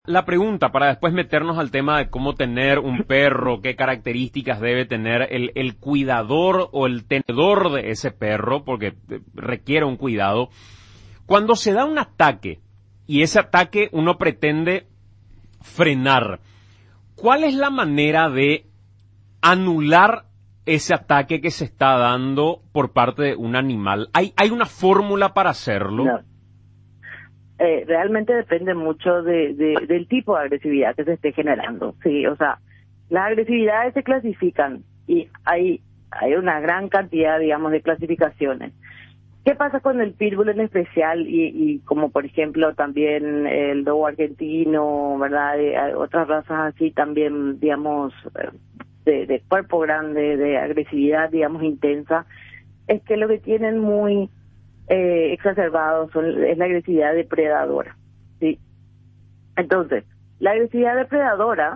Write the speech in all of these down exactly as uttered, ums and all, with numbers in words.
La pregunta, para después meternos al tema de cómo tener un perro, qué características debe tener el, el cuidador o el tenedor de ese perro, porque requiere un cuidado. Cuando se da un ataque, y ese ataque uno pretende frenar, ¿cuál es la manera de anular ese ataque que se está dando por parte de un animal? ¿Hay, hay una fórmula para hacerlo? No. Eh, realmente depende mucho de, de, del tipo de agresividad que se esté generando. Sí, o sea, las agresividades se clasifican y hay hay una gran cantidad, digamos, de clasificaciones. ¿Qué pasa con el pitbull en especial y, y como por ejemplo también el dogo argentino, verdad? Y hay otras razas así también, digamos, de, de cuerpo grande, de agresividad, digamos, intensa, es que lo que tienen muy Eh, exacerbados son, es la agresividad depredadora, ¿sí? Entonces, la agresividad depredadora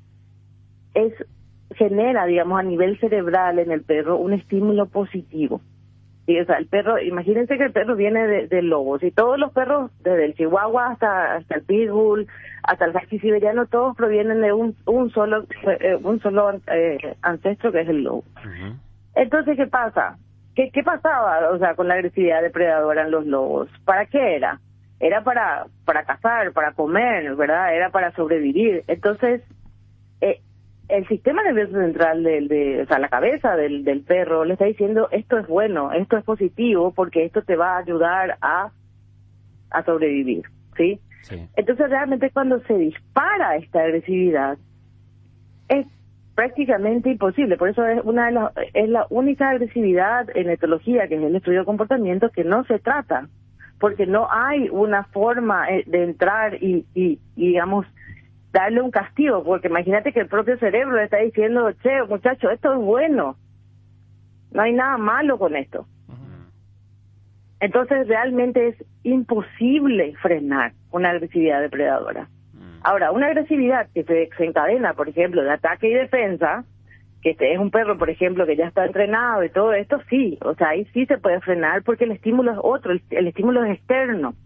es genera, digamos, a nivel cerebral en el perro un estímulo positivo, ¿sí? O sea, el perro, imagínense que el perro viene de, del lobo, y todos los perros, desde el chihuahua hasta hasta el pitbull, hasta el husky siberiano, todos provienen de un un solo eh, un solo eh, ancestro que es el lobo. Uh-huh. Entonces, ¿qué pasa? ¿Qué, ¿Qué pasaba, o sea, con la agresividad depredadora en los lobos? ¿Para qué era? Era para para cazar, para comer, ¿verdad? Era para sobrevivir. Entonces, eh, el sistema nervioso central, del, de, o sea, la cabeza del, del perro le está diciendo, esto es bueno, esto es positivo, porque esto te va a ayudar a, a sobrevivir, ¿sí? Sí. Entonces, realmente cuando se dispara esta agresividad, es prácticamente imposible. Por eso es una de las, es la única agresividad en etología, que es el estudio de comportamiento, que no se trata, porque no hay una forma de entrar y, y, y digamos, darle un castigo, porque imagínate que el propio cerebro le está diciendo, che, muchacho, esto es bueno, no hay nada malo con esto. Uh-huh. Entonces realmente es imposible frenar una agresividad depredadora. Ahora, una agresividad que se desencadena, por ejemplo, de ataque y defensa, que este es un perro, por ejemplo, que ya está entrenado y todo esto, sí, o sea, ahí sí se puede frenar porque el estímulo es otro, el, el estímulo es externo,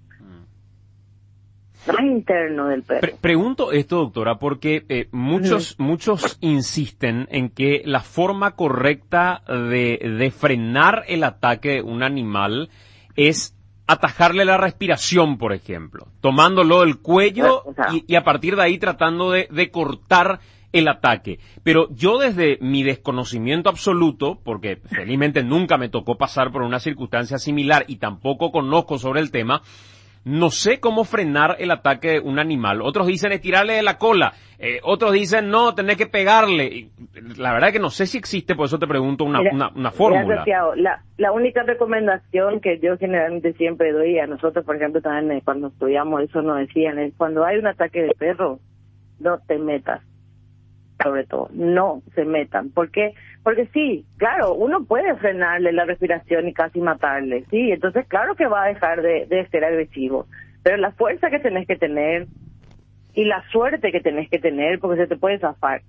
no es interno del perro. Pre- pregunto esto, doctora, porque eh, muchos mm. muchos insisten en que la forma correcta de, de frenar el ataque de un animal es atajarle la respiración, por ejemplo, tomándolo del cuello o sea, y, y a partir de ahí tratando de, de cortar el ataque. Pero yo desde mi desconocimiento absoluto, porque felizmente nunca me tocó pasar por una circunstancia similar y tampoco conozco sobre el tema, no sé cómo frenar el ataque de un animal. Otros dicen estirarle de la cola, eh, otros dicen no, tenés que pegarle. Y la verdad es que no sé si existe, por eso te pregunto una, mira, una, una fórmula. Mira, la, la única recomendación que yo generalmente siempre doy a nosotros, por ejemplo, también cuando estudiamos eso nos decían, es cuando hay un ataque de perro, no te metas. Sobre todo, no se metan. ¿Por qué? Porque sí, claro, uno puede frenarle la respiración y casi matarle, sí, entonces claro que va a dejar de, de ser agresivo, pero la fuerza que tenés que tener y la suerte que tenés que tener, porque se te puede zafar.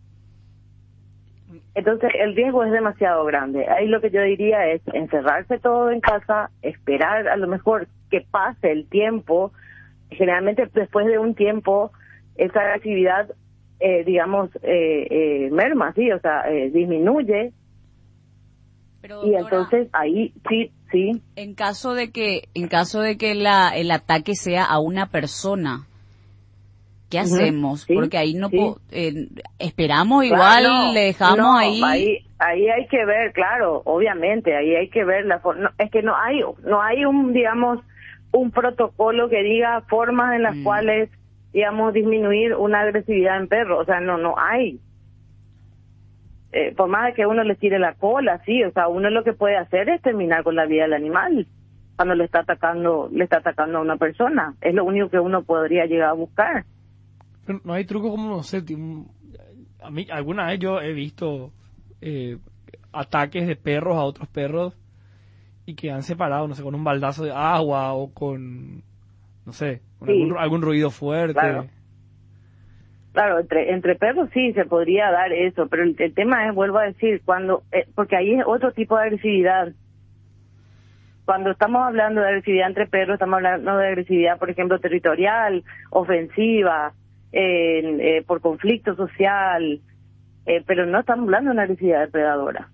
Entonces el riesgo es demasiado grande. Ahí lo que yo diría es encerrarse todo en casa, esperar a lo mejor que pase el tiempo. Generalmente después de un tiempo esa agresividad Eh, digamos, eh, eh, merma, sí, o sea, eh, disminuye. Pero, y doctora, entonces ahí sí, sí. En caso de que, en caso de que la, el ataque sea a una persona, ¿qué uh-huh, hacemos? Sí, porque ahí no sí. po, eh, esperamos claro, igual, no, le dejamos no, ahí. ahí. Ahí hay que ver, claro, obviamente, ahí hay que ver la forma. No, es que no hay, no hay un, digamos, un protocolo que diga formas en las mm. cuales, digamos, disminuir una agresividad en perro, o sea, no, no hay. Eh, por más de que uno le tire la cola, sí, o sea, uno lo que puede hacer es terminar con la vida del animal cuando le está atacando, le está atacando a una persona. Es lo único que uno podría llegar a buscar. Pero no hay truco como, no sé, a mí, alguna vez yo he visto eh, ataques de perros a otros perros y que han separado, no sé, con un baldazo de agua o con, no sé, con sí. algún, algún ruido fuerte. Claro, claro entre entre perros sí se podría dar eso, pero el, el tema es, vuelvo a decir, cuando eh, porque ahí es otro tipo de agresividad. Cuando estamos hablando de agresividad entre perros, estamos hablando de agresividad, por ejemplo, territorial, ofensiva, eh, eh, por conflicto social, eh, pero no estamos hablando de una agresividad depredadora.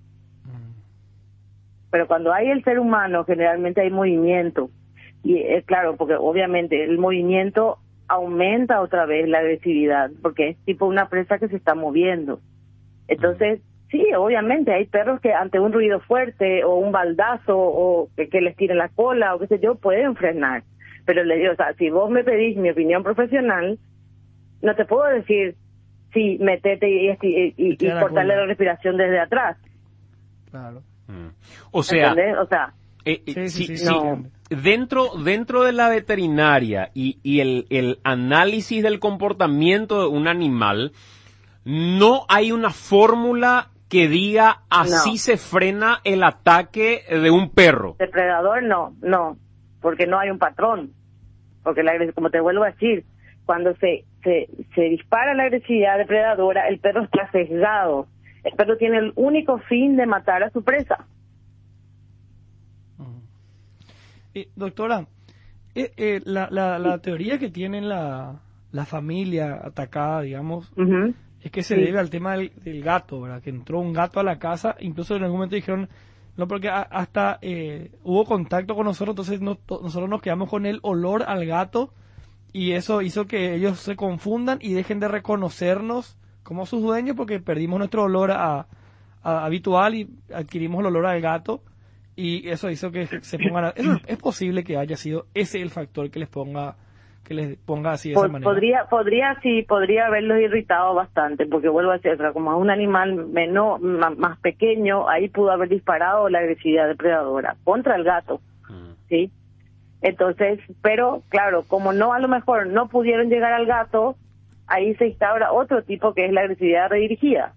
Pero cuando hay el ser humano, generalmente hay movimiento. Y es claro, porque obviamente el movimiento aumenta otra vez la agresividad, porque es tipo una presa que se está moviendo. Entonces, sí, obviamente hay perros que ante un ruido fuerte o un baldazo o que, que les tiren la cola o qué sé yo, pueden frenar. Pero le digo, o sea, si vos me pedís mi opinión profesional, no te puedo decir, sí, metete y, y, y, y cortarle la respiración desde atrás. Claro. Mm. O sea, ¿entendés? O sea, eh, eh, Sí, sí, sí, sí, sí, no. dentro dentro de la veterinaria y, y el, el análisis del comportamiento de un animal, no hay una fórmula que diga así No. se frena el ataque de un perro. depredador no, no, porque no hay un patrón. Porque la agres- como te vuelvo a decir, cuando se, se, se dispara la agresividad depredadora, el perro está sesgado. El perro tiene el único fin de matar a su presa. Eh, doctora, eh, eh, la, la, la teoría que tiene la, la familia atacada, digamos, Ujú. es que se Sí. debe al tema del, del gato, ¿verdad? Que entró un gato a la casa, incluso en algún momento dijeron, no, porque a- hasta eh, hubo contacto con nosotros, entonces no- to- nosotros nos quedamos con el olor al gato y eso hizo que ellos se confundan y dejen de reconocernos como sus dueños porque perdimos nuestro olor a, a- habitual y adquirimos el olor al gato y eso hizo que se pongan a- eso es posible que haya sido ese el factor que les ponga que les ponga así de esa Po- manera. podría, podría, sí, podría haberlos irritado bastante, porque vuelvo a decir, o sea, como es un animal menor, ma- más pequeño, ahí pudo haber disparado la agresividad depredadora contra el gato, Mm. ¿sí? Entonces, pero claro, como no, a lo mejor no pudieron llegar al gato, ahí se instaura otro tipo que es la agresividad redirigida.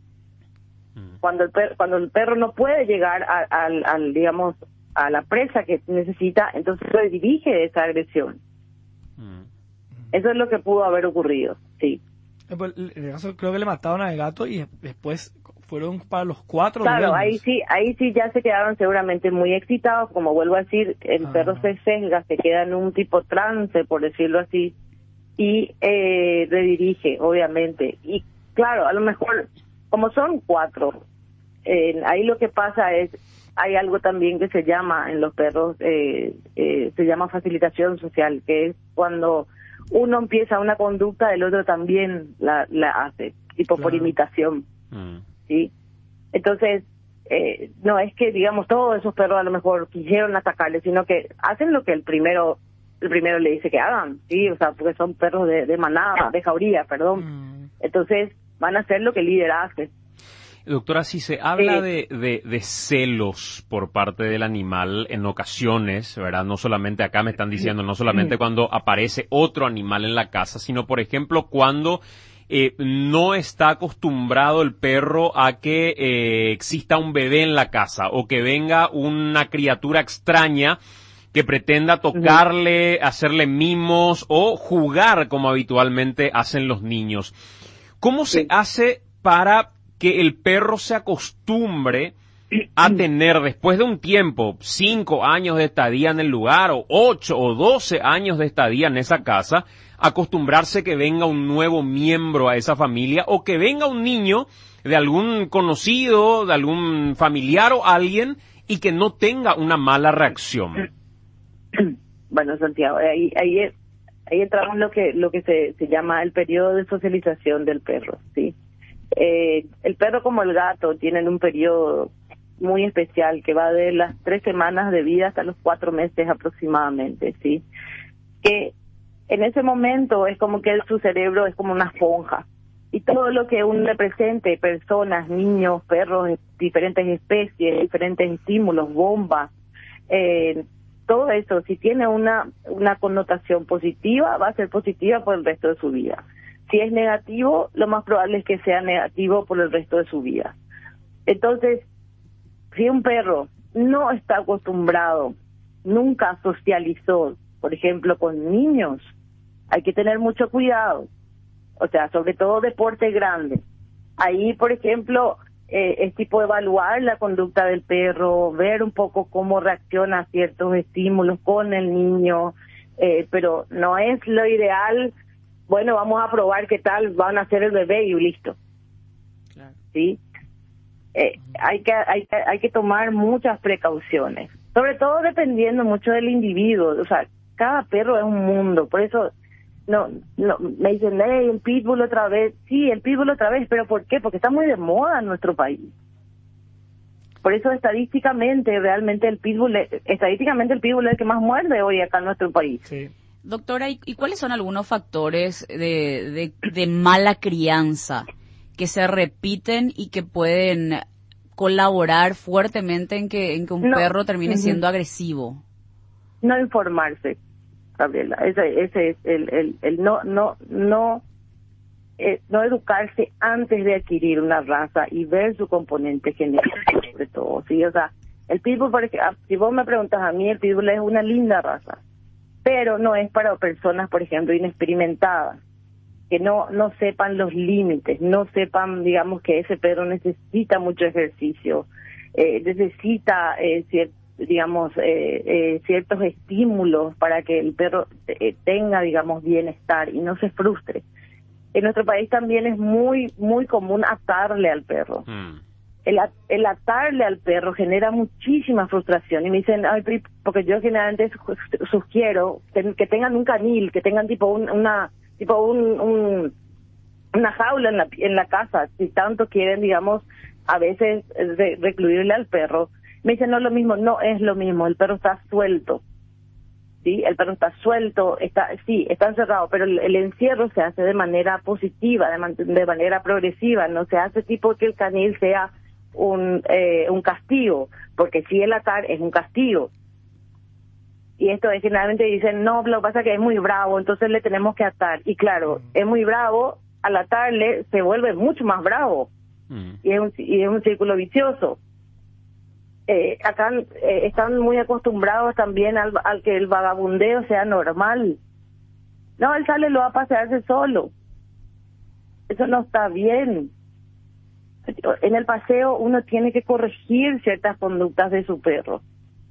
Mm. Cuando el perro, cuando el perro no puede llegar a- al, al, digamos, a la presa que necesita, entonces redirige esa agresión. Mm. Eso es lo que pudo haber ocurrido, sí. Eh, pues, en el caso creo que le mataron al gato y después fueron para los cuatro Claro, dueños. ahí sí, ahí sí ya se quedaron seguramente muy excitados, como vuelvo a decir, el Ah. perro se sesga, se queda en un tipo trance, por decirlo así, y eh, redirige, obviamente. Y claro, a lo mejor, como son cuatro, eh, ahí lo que pasa es, hay algo también que se llama en los perros, eh, eh, se llama facilitación social, que es cuando uno empieza una conducta, el otro también la, la hace, tipo por Claro. imitación. Mm. ¿Sí? Entonces, eh, no es que, digamos, todos esos perros a lo mejor quisieron atacarle, sino que hacen lo que el primero el primero le dice que hagan, ¿sí? O sea, porque son perros de, de manada, de jauría, perdón. Mm. Entonces, van a hacer lo que el líder hace. Doctora, si se habla Sí. de, de, de celos por parte del animal en ocasiones, ¿verdad? No solamente acá me están diciendo, no solamente cuando aparece otro animal en la casa, sino por ejemplo cuando eh, no está acostumbrado el perro a que eh, exista un bebé en la casa o que venga una criatura extraña que pretenda tocarle, hacerle mimos o jugar como habitualmente hacen los niños. ¿Cómo se Sí. hace para que el perro se acostumbre a tener, después de un tiempo, cinco años de estadía en el lugar, o ocho o doce años de estadía en esa casa, acostumbrarse que venga un nuevo miembro a esa familia, o que venga un niño de algún conocido, de algún familiar o alguien, y que no tenga una mala reacción? Bueno, Santiago, ahí ahí ahí entramos en lo que lo que se, se llama el periodo de socialización del perro, ¿sí? Eh, el perro como el gato tienen un periodo muy especial que va de las tres semanas de vida hasta los cuatro meses aproximadamente, ¿sí? Que en ese momento es como que su cerebro es como una esponja y todo lo que uno le presente, personas, niños, perros, diferentes especies, diferentes estímulos, bombas, eh, todo eso, si tiene una una connotación positiva, va a ser positiva por el resto de su vida. Si es negativo, lo más probable es que sea negativo por el resto de su vida. Entonces, si un perro no está acostumbrado, nunca socializó, por ejemplo, con niños, hay que tener mucho cuidado. O sea, sobre todo deporte grande. Ahí, por ejemplo, eh, es tipo evaluar la conducta del perro, ver un poco cómo reacciona a ciertos estímulos con el niño, eh, pero no es lo ideal bueno, vamos a probar qué tal, van a hacer el bebé y listo. Claro. ¿Sí? Eh, hay que hay que hay que tomar muchas precauciones, sobre todo dependiendo mucho del individuo. O sea, cada perro es un mundo, por eso no no me dicen, hey, el pitbull otra vez. Sí, el pitbull otra vez, pero ¿por qué? Porque está muy de moda en nuestro país. Por eso estadísticamente realmente el pitbull estadísticamente el pitbull es el que más muerde hoy acá en nuestro país. Sí. Doctora, ¿y, y cuáles son algunos factores de, de, de mala crianza que se repiten y que pueden colaborar fuertemente en que, en que un no. perro termine Uh-huh. siendo agresivo? No informarse, Gabriela, ese, ese es el, el, el no, no, no, eh, no educarse antes de adquirir una raza y ver su componente genético, sobre todo, sí, o sea, el pitbull, por ejemplo, si vos me preguntas a mí, el pitbull es una linda raza, pero no es para personas, por ejemplo, inexperimentadas, que no no sepan los límites, no sepan, digamos, que ese perro necesita mucho ejercicio, eh, necesita, eh, cier- digamos, eh, eh, ciertos estímulos para que el perro eh, tenga, digamos, bienestar y no se frustre. En nuestro país también es muy muy común atarle al perro. Mm. El, at- el atarle al perro genera muchísima frustración y me dicen, ay, Pri, porque yo generalmente su- sugiero que, que tengan un canil, que tengan tipo un, una tipo un, un una jaula en la en la casa, si tanto quieren, digamos, a veces re- recluirle al perro. Me dicen, no es lo mismo, no es lo mismo, el perro está suelto, sí, el perro está suelto, está sí, está encerrado, pero el, el encierro se hace de manera positiva, de, man- de manera progresiva, no se hace tipo que el canil sea un eh, un castigo, porque si el atar es un castigo. Y esto es, generalmente dicen, no, lo que pasa es que es muy bravo, entonces le tenemos que atar. Y claro, es muy bravo, al atarle se vuelve mucho más bravo. Mm. Y es un, y es un círculo vicioso. Eh, acá eh, están muy acostumbrados también al, al que el vagabundeo sea normal. No, él sale, lo va a pasearse solo. Eso no está bien. En el paseo uno tiene que corregir ciertas conductas de su perro.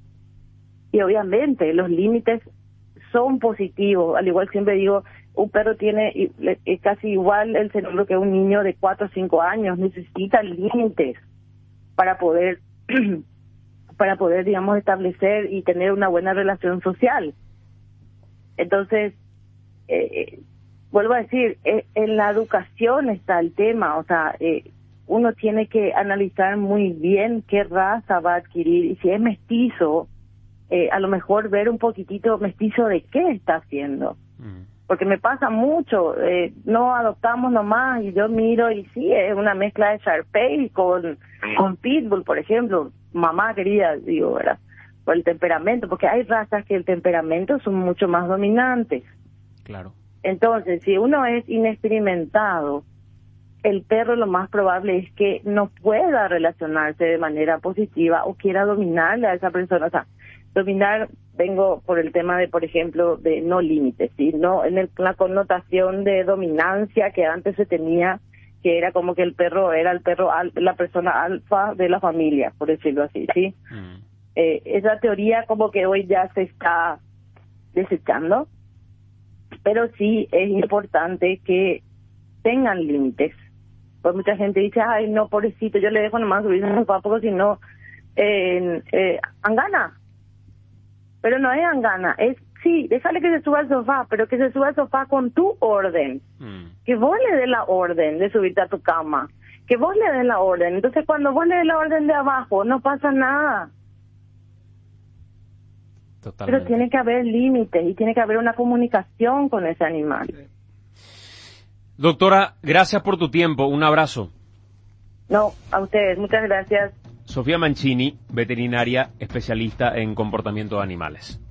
Y obviamente los límites son positivos. Al igual siempre digo, un perro tiene y- le- es casi igual el cerebro que un niño de cuatro o cinco años. Necesita límites para poder, para poder, digamos, establecer y tener una buena relación social. Entonces, eh, vuelvo a decir, eh, en la educación está el tema. O sea, eh, uno tiene que analizar muy bien qué raza va a adquirir y si es mestizo, eh, a lo mejor ver un poquitito mestizo de qué está haciendo. Mm. Porque me pasa mucho, eh, no adoptamos nomás y yo miro y sí, es una mezcla de Shar-Pei con, con Pitbull, por ejemplo. Mamá querida, digo, ¿verdad? Por el temperamento, porque hay razas que el temperamento son mucho más dominantes. Claro. Entonces, si uno es inexperimentado, el perro lo más probable es que no pueda relacionarse de manera positiva o quiera dominarle a esa persona. O sea, dominar, vengo por el tema de, por ejemplo, de no límites, ¿sí? No, en el, la connotación de dominancia que antes se tenía, que era como que el perro era el perro, al, la persona alfa de la familia, por decirlo así, ¿sí? Mm. Eh, esa teoría como que hoy ya se está desechando, pero sí es importante que tengan límites. Pues mucha gente dice, ay, no, pobrecito, yo le dejo nomás subirse al sofá porque si no, eh, eh, angana. Pero no es angana, es, sí, déjale que se suba al sofá, pero que se suba al sofá con tu orden. Mm. Que vos le des la orden de subirte a tu cama. Que vos le des la orden. Entonces, cuando vos le des la orden de abajo, no pasa nada. Totalmente. Pero tiene que haber límites y tiene que haber una comunicación con ese animal. Doctora, gracias por tu tiempo. Un abrazo. No, a ustedes, muchas gracias. Sofía Mancini, veterinaria especialista en comportamiento de animales.